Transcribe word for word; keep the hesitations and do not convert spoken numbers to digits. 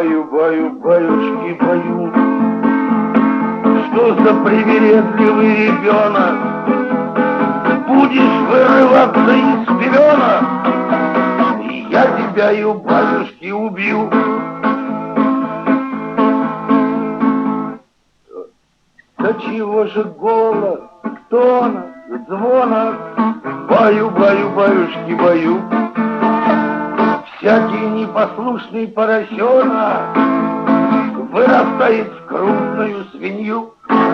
Баю, баю, баюшки, баю. Что за привередливый ребенок? Будешь вырываться из пелена, и я тебя, ю, баюшки, убью. Да чего же голос, тонок, звонок? Баю, баю, баюшки, баю. Всякий непослушный поросенок вырастает в крупную свинью.